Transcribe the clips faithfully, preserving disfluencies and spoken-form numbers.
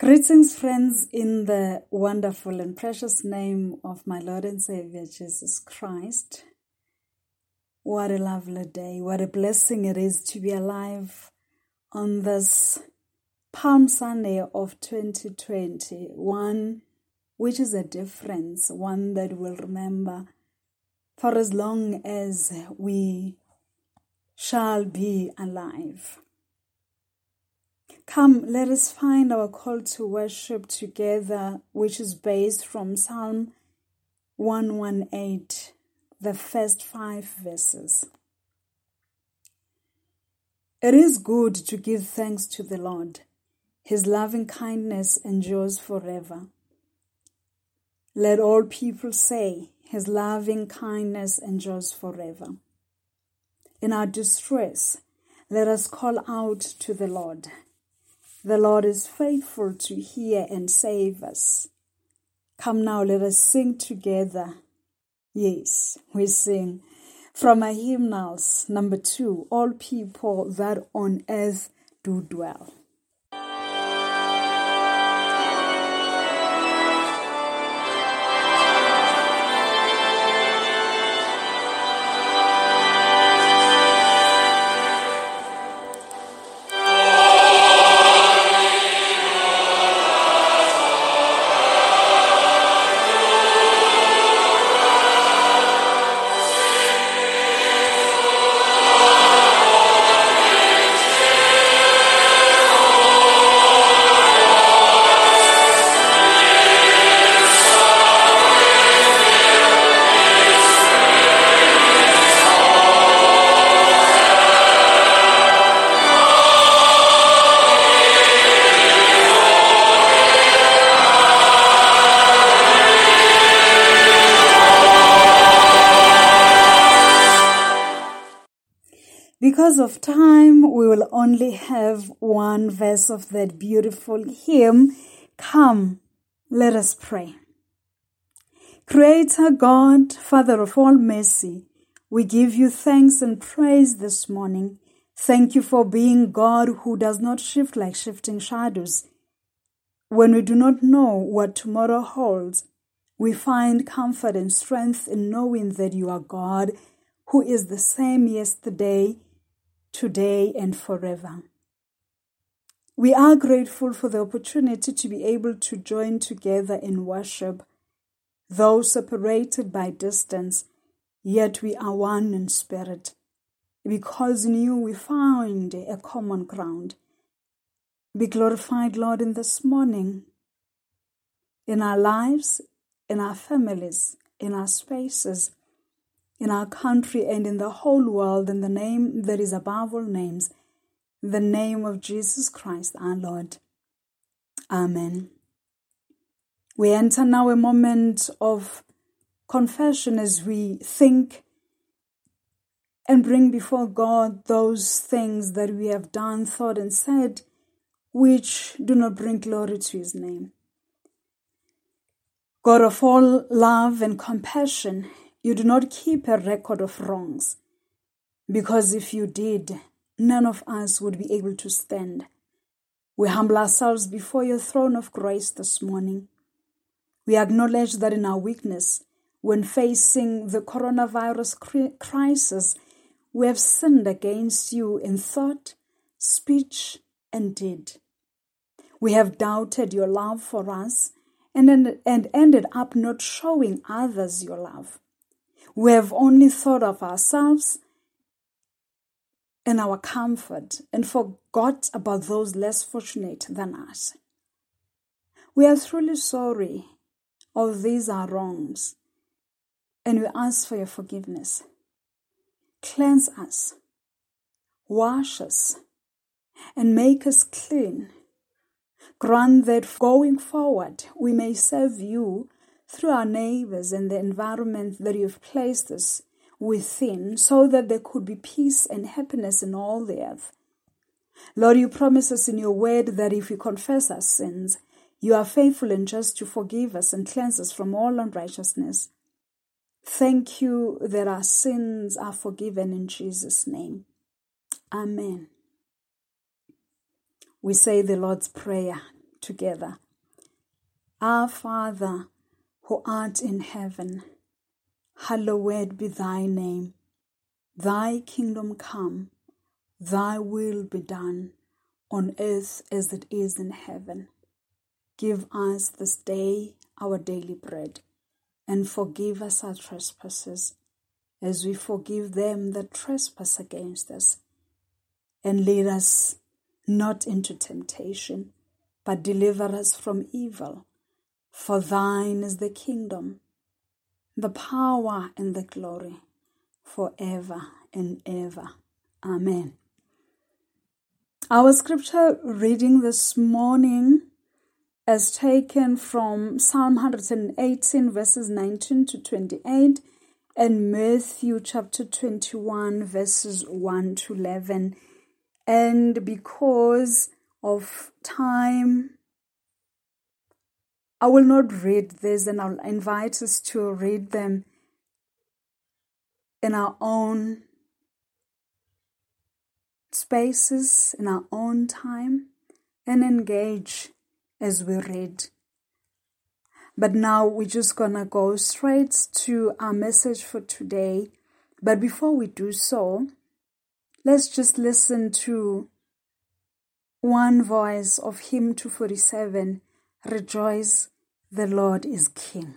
Greetings, friends, in the wonderful and precious name of my Lord and Savior, Jesus Christ. What a lovely day. What a blessing it is to be alive on this Palm Sunday of twenty twenty. One which is a difference, one that we'll remember for as long as we shall be alive. Come, let us find our call to worship together, which is based from Psalm one eighteen, the first five verses. It is good to give thanks to the Lord. His loving kindness endures forever. Let all people say, His loving kindness endures forever. In our distress, let us call out to the Lord. The Lord is faithful to hear and save us. Come now, let us sing together. Yes, we sing from our hymnals, number two, All People That on Earth Do Dwell. Because of time, we will only have one verse of that beautiful hymn. Come, let us pray. Creator God, Father of all mercy, we give you thanks and praise this morning. Thank you for being God who does not shift like shifting shadows. When we do not know what tomorrow holds, we find comfort and strength in knowing that you are God who is the same yesterday, today, and forever. We are grateful for the opportunity to be able to join together in worship, though separated by distance, yet we are one in spirit, because in you we find a common ground. Be glorified, Lord, in this morning, in our lives, in our families, in our spaces, in our country and in the whole world, in the name that is above all names, the name of Jesus Christ our Lord. Amen. We enter now a moment of confession as we think and bring before God those things that we have done, thought, and said which do not bring glory to His name. God of all love and compassion, you do not keep a record of wrongs, because if you did, none of us would be able to stand. We humble ourselves before your throne of grace this morning. We acknowledge that in our weakness, when facing the coronavirus crisis, we have sinned against you in thought, speech, and deed. We have doubted your love for us and, and ended up not showing others your love. We have only thought of ourselves and our comfort and forgot about those less fortunate than us. We are truly sorry. All these are wrongs, and we ask for your forgiveness. Cleanse us, wash us, and make us clean. Grant that going forward we may serve you through our neighbors and the environment that you have placed us within, so that there could be peace and happiness in all the earth. Lord, you promise us in your word that if we confess our sins, you are faithful and just to forgive us and cleanse us from all unrighteousness. Thank you that our sins are forgiven in Jesus' name. Amen. We say the Lord's Prayer together. Our Father, who art in heaven, hallowed be thy name. Thy kingdom come, thy will be done, on earth as it is in heaven. Give us this day our daily bread, and forgive us our trespasses, as we forgive them that trespass against us. And lead us not into temptation, but deliver us from evil. For thine is the kingdom, the power, and the glory, forever and ever. Amen. Our scripture reading this morning is taken from Psalm one hundred eighteen, verses nineteen to twenty-eight, and Matthew chapter twenty-one, verses one to eleven. And because of time, I will not read this, and I'll invite us to read them in our own spaces, in our own time, and engage as we read. But now we're just gonna go straight to our message for today. But before we do so, let's just listen to one voice of hymn two forty-seven, Rejoice, the Lord is King.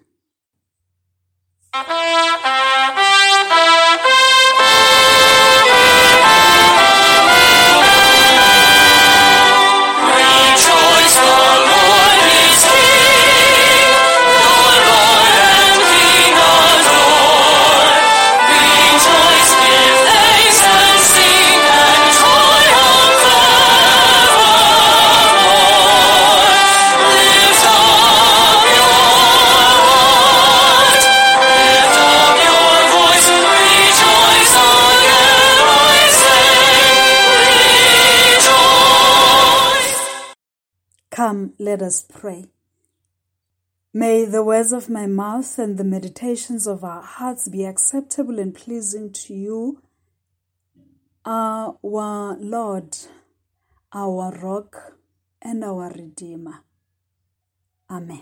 Come, let us pray. May the words of my mouth and the meditations of our hearts be acceptable and pleasing to you, our Lord, our rock, and our Redeemer. Amen.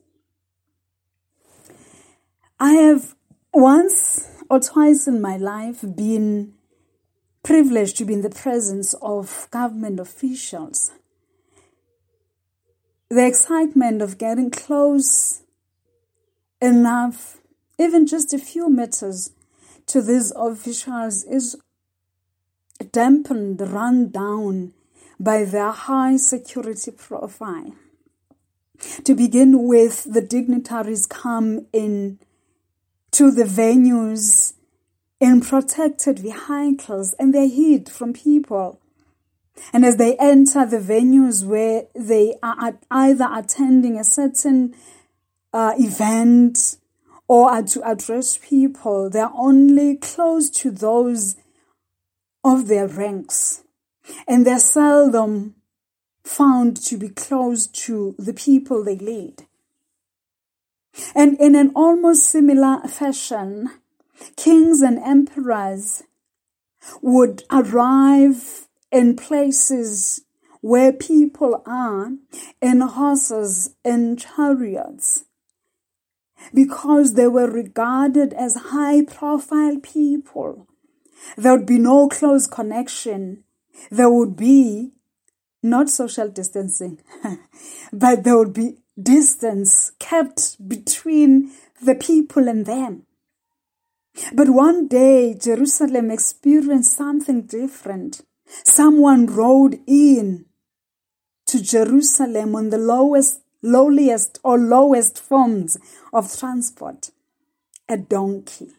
I have once or twice in my life been privileged to be in the presence of government officials. The excitement of getting close enough, even just a few meters, to these officials is dampened, run down by their high security profile. To begin with, the dignitaries come in to the venues in protected vehicles, and they're hid from people. And as they enter the venues where they are either attending a certain uh, event or are to address people, they are only close to those of their ranks. And they're seldom found to be close to the people they lead. And in an almost similar fashion, kings and emperors would arrive in places where people are, in horses and chariots, because they were regarded as high-profile people. There would be no close connection. There would be not social distancing, but there would be distance kept between the people and them. But one day, Jerusalem experienced something different. Someone rode in to Jerusalem on the lowest, lowliest or lowest forms of transport, a donkey.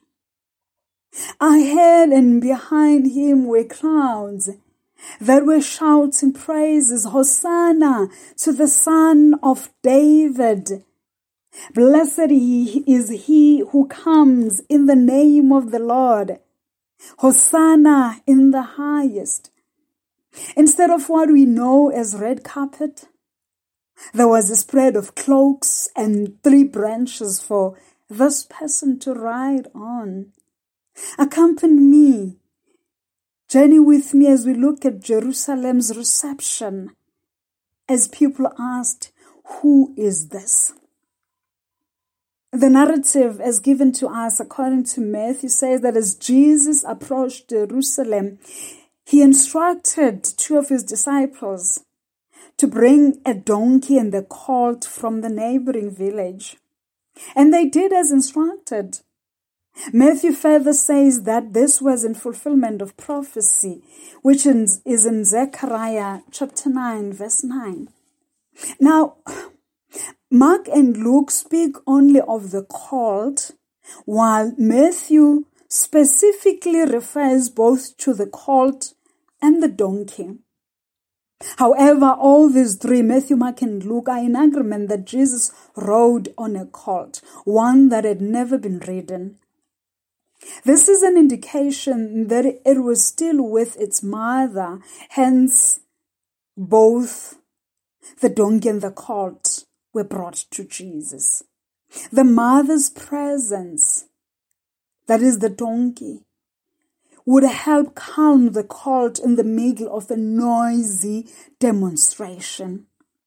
Ahead and behind him were crowds that were shouting praises, Hosanna to the Son of David. Blessed is he who comes in the name of the Lord. Hosanna in the highest. Instead of what we know as red carpet, there was a spread of cloaks and three branches for this person to ride on. Accompany me, journey with me as we look at Jerusalem's reception, as people asked, who is this? The narrative as given to us according to Matthew says that as Jesus approached Jerusalem, he instructed two of his disciples to bring a donkey and the colt from the neighboring village. And they did as instructed. Matthew further says that this was in fulfillment of prophecy, which is in Zechariah chapter nine, verse nine. Now, Mark and Luke speak only of the colt, while Matthew specifically refers both to the colt and the donkey. However, all these three, Matthew, Mark, and Luke, are in agreement that Jesus rode on a colt, one that had never been ridden. This is an indication that it was still with its mother, hence both the donkey and the colt were brought to Jesus. The mother's presence, that is the donkey, would help calm the colt in the middle of a noisy demonstration.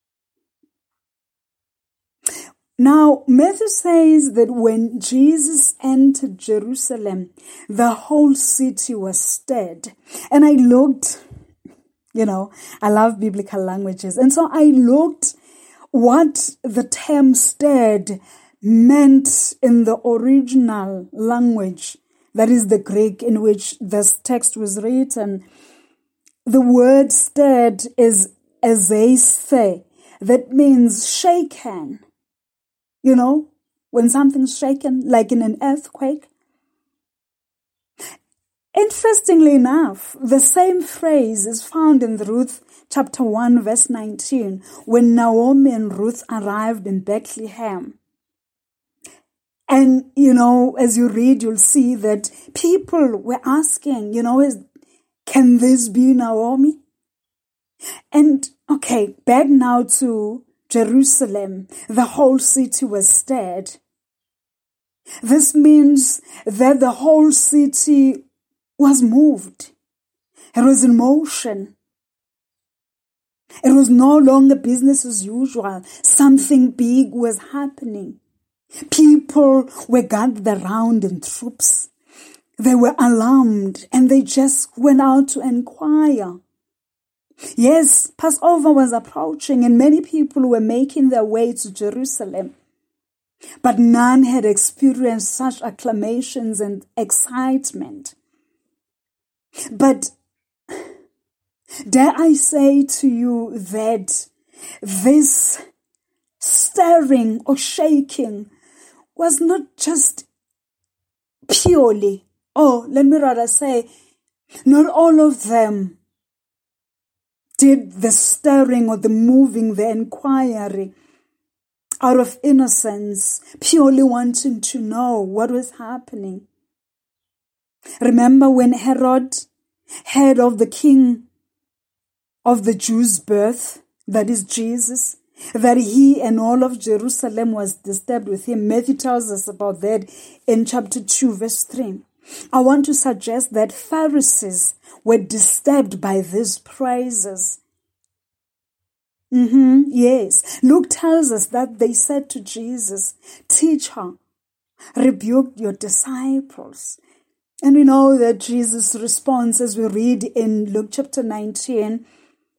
Now, Matthew says that when Jesus entered Jerusalem, the whole city was stirred. And I looked, you know, I love biblical languages. And so I looked what the term stirred meant in the original language. That is the Greek in which this text was written. The word stirred is ezeithe. That means shaken. You know, when something's shaken, like in an earthquake. Interestingly enough, the same phrase is found in Ruth chapter one, verse nineteen, when Naomi and Ruth arrived in Bethlehem. And, you know, as you read, you'll see that people were asking, you know, is, can this be Naomi? And, okay, back now to Jerusalem. The whole city was stirred. This means that the whole city was moved. It was in motion. It was no longer business as usual. Something big was happening. People were gathered around in troops. They were alarmed and they just went out to inquire. Yes, Passover was approaching and many people were making their way to Jerusalem. But none had experienced such acclamations and excitement. But dare I say to you that this stirring or shaking was not just purely, or let me rather say, not all of them did the stirring or the moving, the inquiry out of innocence, purely wanting to know what was happening. Remember when Herod heard of the king of the Jews' birth, that is Jesus, that he and all of Jerusalem was disturbed with him. Matthew tells us about that in chapter two, verse three. I want to suggest that Pharisees were disturbed by these praises. Mm-hmm, yes. Luke tells us that they said to Jesus, "Teacher, rebuke your disciples." And we know that Jesus' response, as we read in Luke chapter nineteen,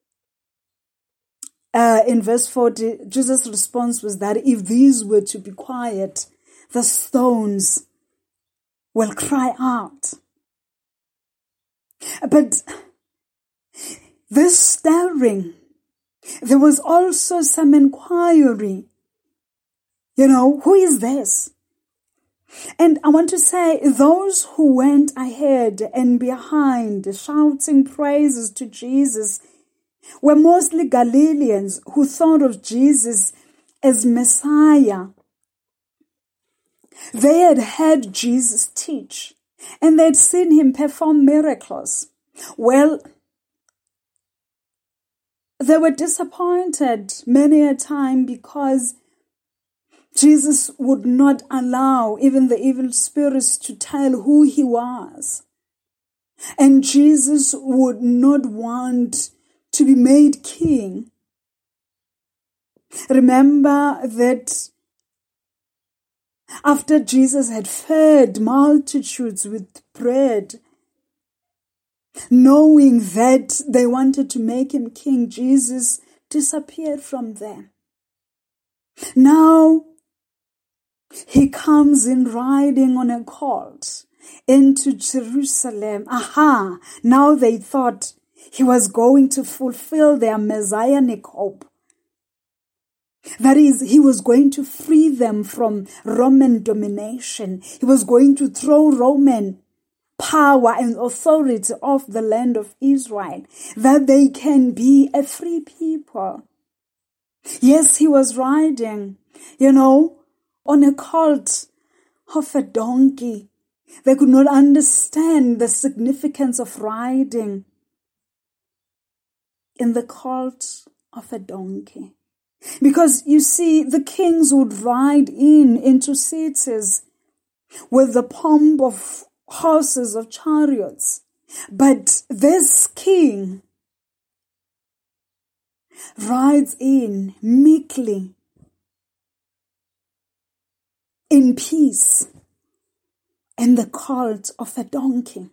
Uh, in verse forty, Jesus' response was that if these were to be quiet, the stones will cry out. But this stirring, there was also some inquiry. You know, who is this? And I want to say, those who went ahead and behind, shouting praises to Jesus, were mostly Galileans who thought of Jesus as Messiah. They had heard Jesus teach, and they'd seen him perform miracles. Well, they were disappointed many a time because Jesus would not allow even the evil spirits to tell who he was. And Jesus would not want to be made king Remember that after Jesus had fed multitudes with bread, knowing that they wanted to make him king, Jesus disappeared from them. Now he comes in riding on a colt into Jerusalem. Aha! Now they thought he was going to fulfill their messianic hope. That is, he was going to free them from Roman domination. He was going to throw Roman power and authority off the land of Israel, that they can be a free people. Yes, he was riding, you know, on a colt of a donkey. They could not understand the significance of riding in the colt of a donkey. Because you see, the kings would ride in into cities with the pomp of horses or chariots. But this king rides in meekly, in peace, in the colt of a donkey.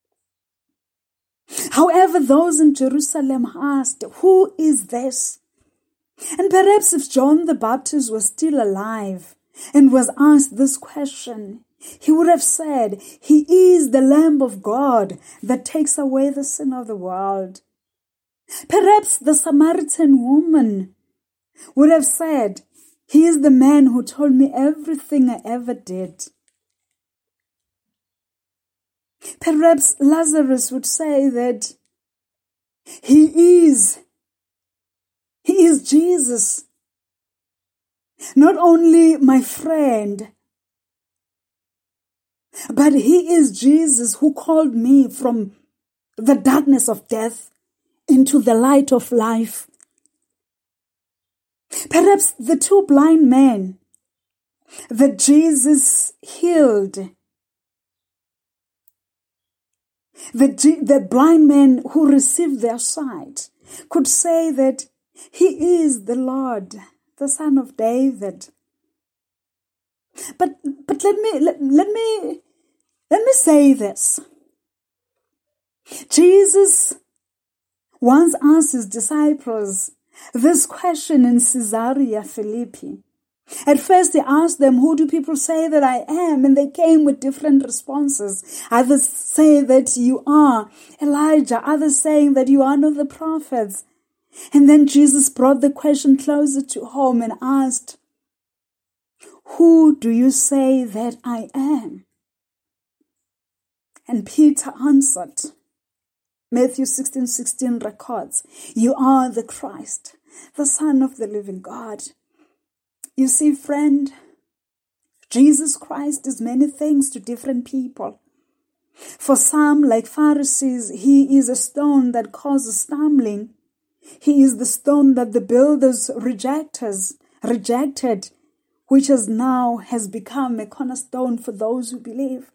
However, those in Jerusalem asked, who is this? And perhaps if John the Baptist was still alive and was asked this question, he would have said, he is the Lamb of God that takes away the sin of the world. Perhaps the Samaritan woman would have said, he is the man who told me everything I ever did. Perhaps Lazarus would say that he is He is Jesus, not only my friend, but he is Jesus who called me from the darkness of death into the light of life. Perhaps the two blind men that Jesus healed, the, the blind men who received their sight, could say that he is the Lord, the Son of David. But but let me let, let me let me say this. Jesus once asked his disciples this question in Caesarea Philippi. At first he asked them, who do people say that I am? And they came with different responses. Others say that you are Elijah, others saying that you are one of the prophets. And then Jesus brought the question closer to home and asked, who do you say that I am? And Peter answered, Matthew sixteen sixteen records, you are the Christ, the Son of the living God. You see, friend, Jesus Christ is many things to different people. For some, like Pharisees, he is a stone that causes stumbling. He is the stone that the builders rejectors rejected, which has now has become a cornerstone for those who believe.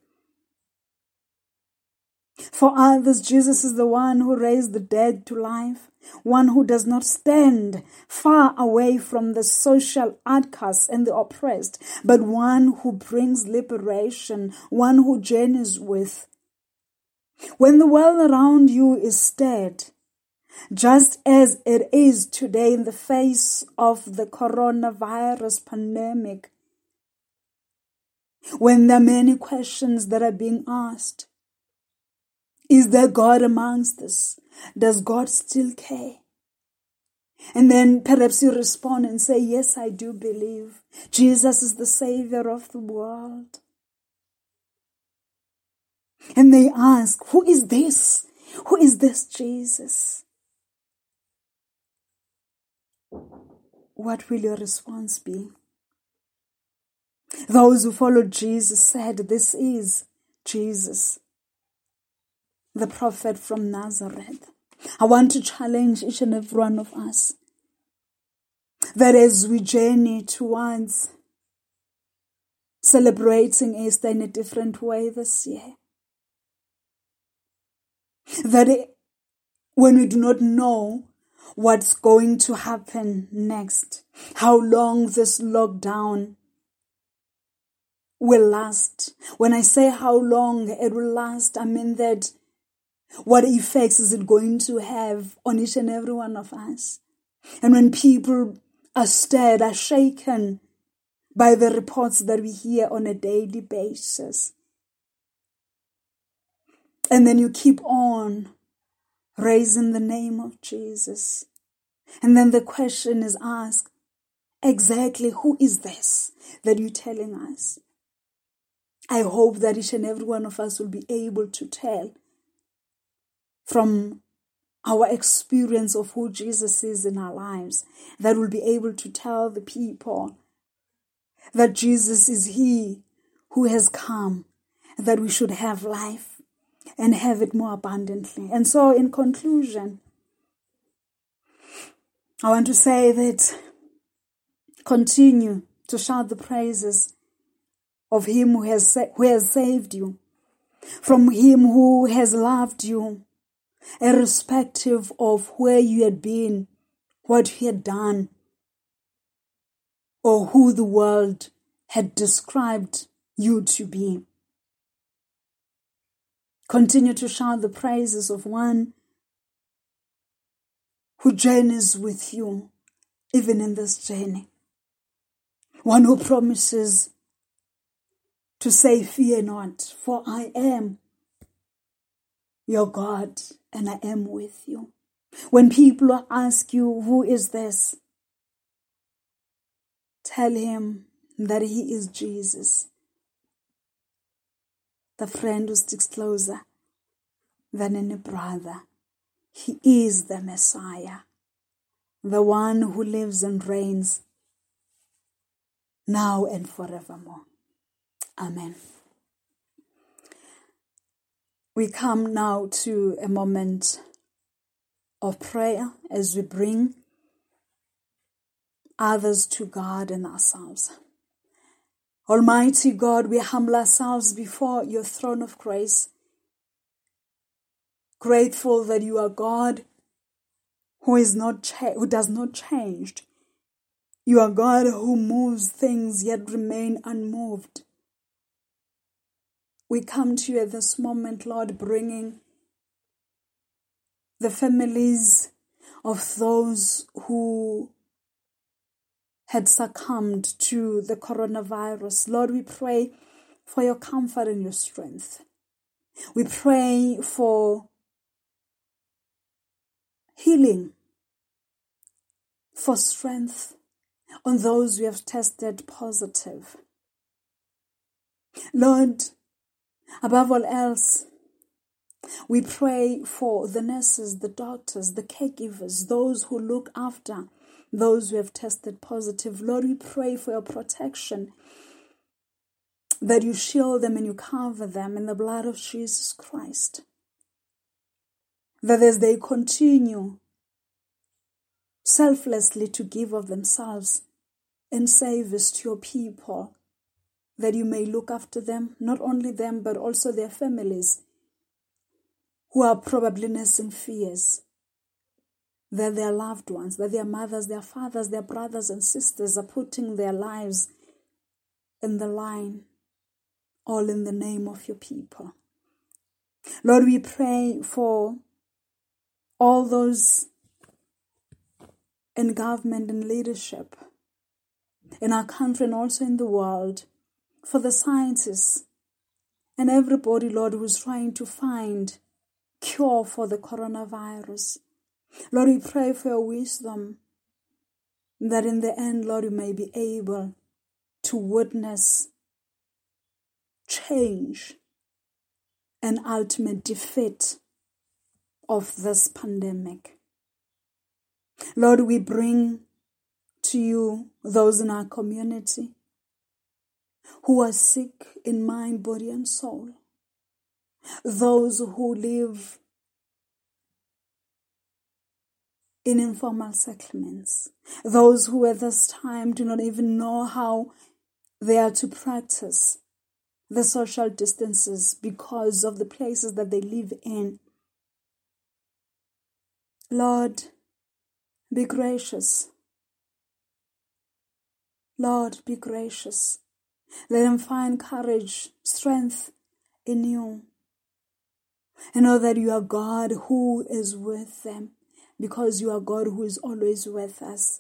For others, Jesus is the one who raised the dead to life, one who does not stand far away from the social outcasts and the oppressed, but one who brings liberation, one who journeys with. When the world around you is stirred, just as it is today in the face of the coronavirus pandemic, when there are many questions that are being asked, is there God amongst us? Does God still care? And then perhaps you respond and say, yes, I do believe. Jesus is the Savior of the world. And they ask, who is this? Who is this Jesus? What will your response be? Those who followed Jesus said, this is Jesus, the prophet from Nazareth. I want to challenge each and every one of us that as we journey towards celebrating Easter in a different way this year, that it, when we do not know what's going to happen next, how long this lockdown will last. When I say how long it will last, I mean that what effects is it going to have on each and every one of us? And when people are stirred, are shaken by the reports that we hear on a daily basis, and then you keep on raising the name of Jesus, and then the question is asked, exactly who is this that you're telling us? I hope that each and every one of us will be able to tell from our experience of who Jesus is in our lives, that we'll be able to tell the people that Jesus is He who has come, that we should have life and have it more abundantly. And so in conclusion, I want to say that continue to shout the praises of Him who has, sa- who has saved you, from Him who has loved you, irrespective of where you had been, what you had done, or who the world had described you to be. Continue to shout the praises of one who journeys with you, even in this journey. One who promises to say, fear not, for I am your God and I am with you. When people ask you, who is this? Tell him that He is Jesus, the friend who sticks closer than any brother. He is the Messiah, the one who lives and reigns now and forevermore. Amen. We come now to a moment of prayer as we bring others to God and ourselves. Almighty God, we humble ourselves before your throne of grace, grateful that you are God who is not cha- who does not change. You are God who moves things yet remain unmoved. We come to you at this moment, Lord, bringing the families of those who had succumbed to the coronavirus. Lord, we pray for your comfort and your strength. We pray for healing, for strength on those who have tested positive. Lord, above all else, we pray for the nurses, the doctors, the caregivers, those who look after those who have tested positive. Lord, we pray for your protection, that you shield them and you cover them in the blood of Jesus Christ. That as they continue selflessly to give of themselves in service to your people, that you may look after them, not only them, but also their families, who are probably nursing fears that their loved ones, that their mothers, their fathers, their brothers and sisters are putting their lives in the line, all in the name of your people. Lord, we pray for all those in government and leadership in our country and also in the world, for the scientists and everybody, Lord, who is trying to find cure for the coronavirus. Lord, we pray for your wisdom, that in the end, Lord, we may be able to witness change and ultimate defeat of this pandemic. Lord, we bring to you those in our community who are sick in mind, body, and soul. Those who live in informal settlements. Those who at this time do not even know how they are to practice the social distances because of the places that they live in. Lord, Be gracious. Lord, be gracious. Let them find courage, strength in you. And know that you are God who is with them, because you are God who is always with us.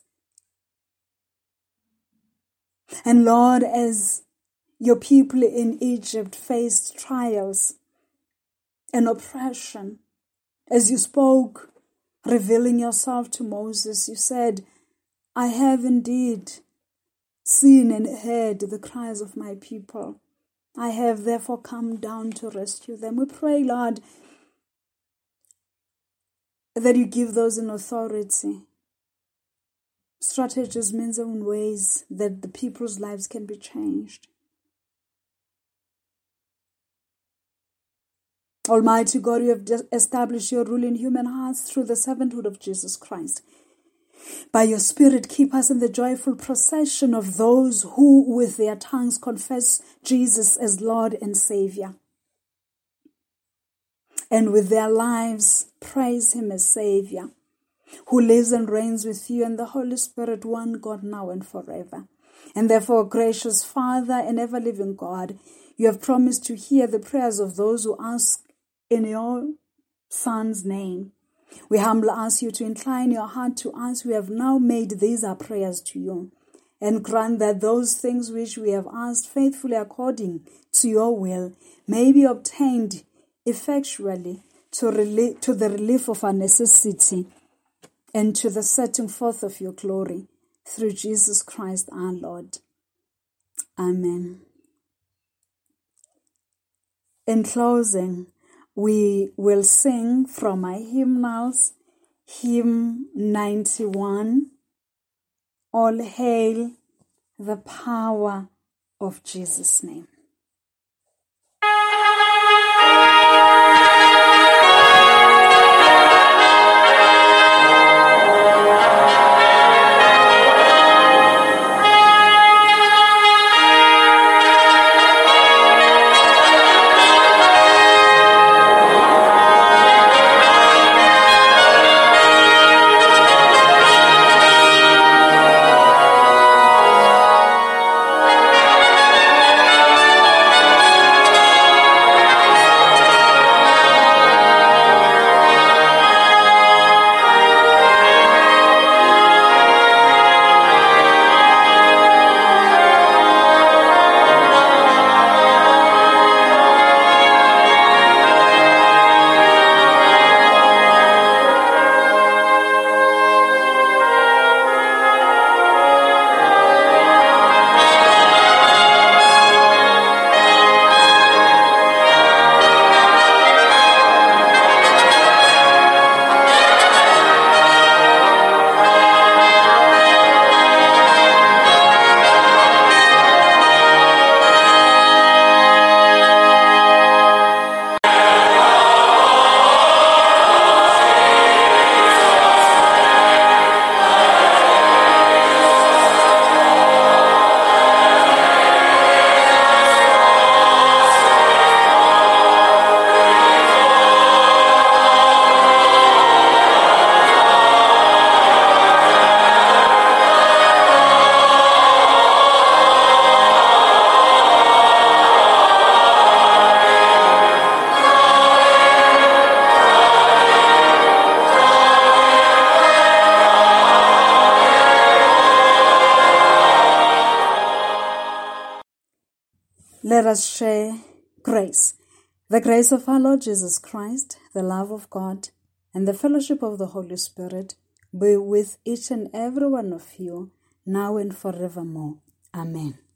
And Lord, as your people in Egypt faced trials and oppression, as you spoke, revealing yourself to Moses, you said, I have indeed seen and heard the cries of my people. I have therefore come down to rescue them. We pray, Lord, that you give those in authority strategies, means and ways that the people's lives can be changed. Almighty God, you have established your rule in human hearts through the servanthood of Jesus Christ. By your Spirit, keep us in the joyful procession of those who with their tongues confess Jesus as Lord and Savior, and with their lives praise him as Savior, who lives and reigns with you and the Holy Spirit, one God, now and forever. And therefore, gracious Father and ever-living God, you have promised to hear the prayers of those who ask in your Son's name. We humbly ask you to incline your heart to us. We have now made these our prayers to you, and grant that those things which we have asked faithfully according to your will may be obtained effectually to, rel- to the relief of our necessity and to the setting forth of your glory, through Jesus Christ our Lord. Amen. In closing, we will sing from my hymnals, hymn ninety-one, All Hail the Power of Jesus' Name. Let us share grace. The grace of our Lord Jesus Christ, the love of God, and the fellowship of the Holy Spirit be with each and every one of you, now and forevermore. Amen.